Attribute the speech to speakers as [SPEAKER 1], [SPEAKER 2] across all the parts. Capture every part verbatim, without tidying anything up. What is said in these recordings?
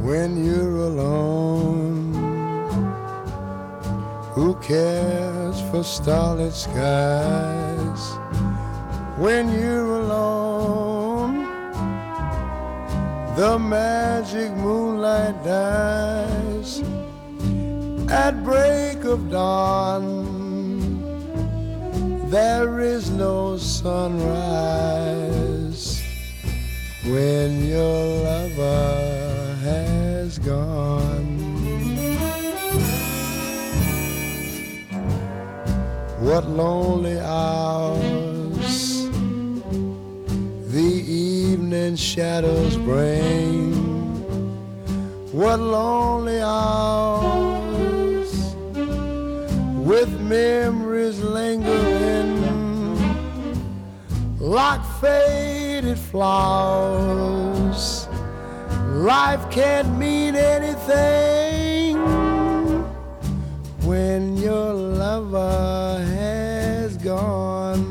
[SPEAKER 1] when you're alone. Who cares for starlit skies when you're alone? The magic moonlight dies at break of dawn. There is no sunrise when your lover has gone. What lonely hours the evening shadows bring. What lonely hours with memories lingering like faded flowers. Life can't mean anything when your lover has gone.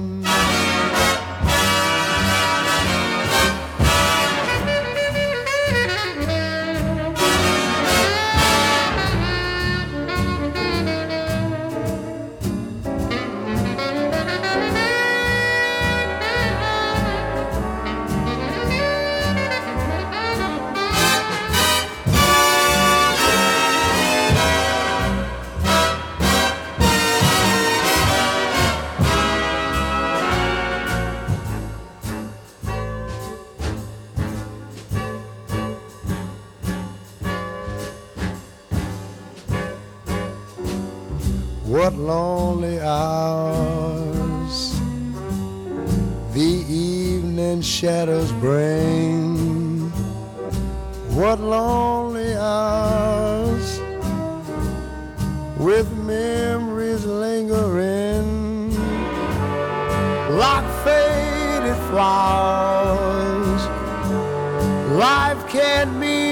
[SPEAKER 1] What lonely hours the evening shadows bring. What lonely hours with memories lingering like faded flowers. Life can't mean